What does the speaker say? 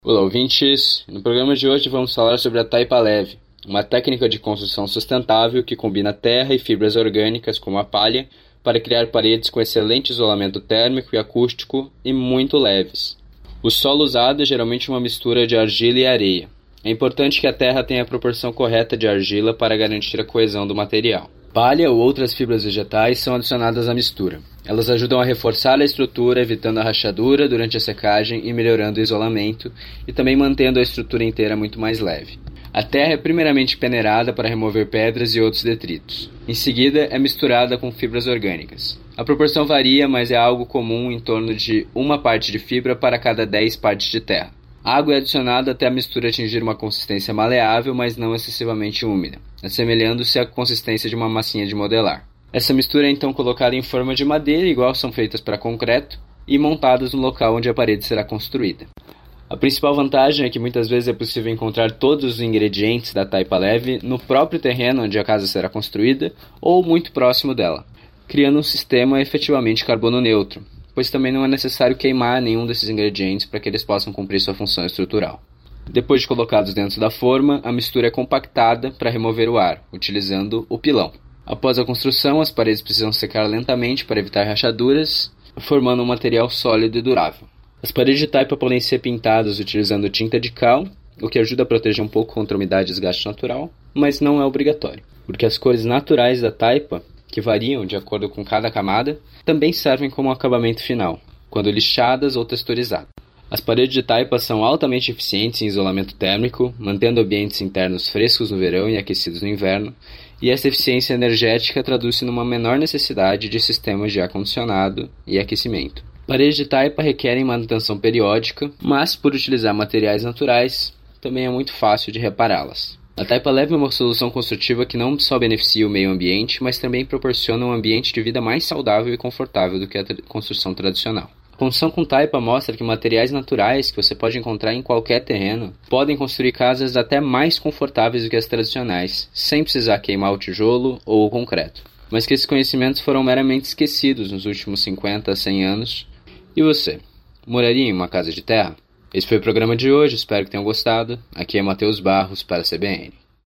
Olá, ouvintes! No programa de hoje vamos falar sobre a taipa leve, uma técnica de construção sustentável que combina terra e fibras orgânicas como a palha para criar paredes com excelente isolamento térmico e acústico e muito leves. O solo usado é geralmente uma mistura de argila e areia. É importante que a terra tenha a proporção correta de argila para garantir a coesão do material. Palha ou outras fibras vegetais são adicionadas à mistura. Elas ajudam a reforçar a estrutura, evitando a rachadura durante a secagem e melhorando o isolamento, e também mantendo a estrutura inteira muito mais leve. A terra é primeiramente peneirada para remover pedras e outros detritos. Em seguida, é misturada com fibras orgânicas. A proporção varia, mas é algo comum em torno de 1 parte de fibra para cada 10 partes de terra. A água é adicionada até a mistura atingir uma consistência maleável, mas não excessivamente úmida, assemelhando-se à consistência de uma massinha de modelar. Essa mistura é então colocada em forma de madeira, igual são feitas para concreto, e montadas no local onde a parede será construída. A principal vantagem é que muitas vezes é possível encontrar todos os ingredientes da taipa leve no próprio terreno onde a casa será construída ou muito próximo dela, criando um sistema efetivamente carbono neutro, pois também não é necessário queimar nenhum desses ingredientes para que eles possam cumprir sua função estrutural. Depois de colocados dentro da forma, a mistura é compactada para remover o ar, utilizando o pilão. Após a construção, as paredes precisam secar lentamente para evitar rachaduras, formando um material sólido e durável. As paredes de taipa podem ser pintadas utilizando tinta de cal, o que ajuda a proteger um pouco contra a umidade e desgaste natural, mas não é obrigatório, porque as cores naturais da taipa, que variam de acordo com cada camada, também servem como acabamento final, quando lixadas ou texturizadas. As paredes de taipa são altamente eficientes em isolamento térmico, mantendo ambientes internos frescos no verão e aquecidos no inverno, e essa eficiência energética traduz-se numa menor necessidade de sistemas de ar-condicionado e aquecimento. Paredes de taipa requerem manutenção periódica, mas por utilizar materiais naturais, também é muito fácil de repará-las. A taipa leve é uma solução construtiva que não só beneficia o meio ambiente, mas também proporciona um ambiente de vida mais saudável e confortável do que a construção tradicional. A construção com taipa mostra que materiais naturais que você pode encontrar em qualquer terreno podem construir casas até mais confortáveis do que as tradicionais, sem precisar queimar o tijolo ou o concreto. Mas que esses conhecimentos foram meramente esquecidos nos últimos 50 a 100 anos. E você? Moraria em uma casa de terra? Esse foi o programa de hoje, espero que tenham gostado. Aqui é Matheus Barros para a CBN.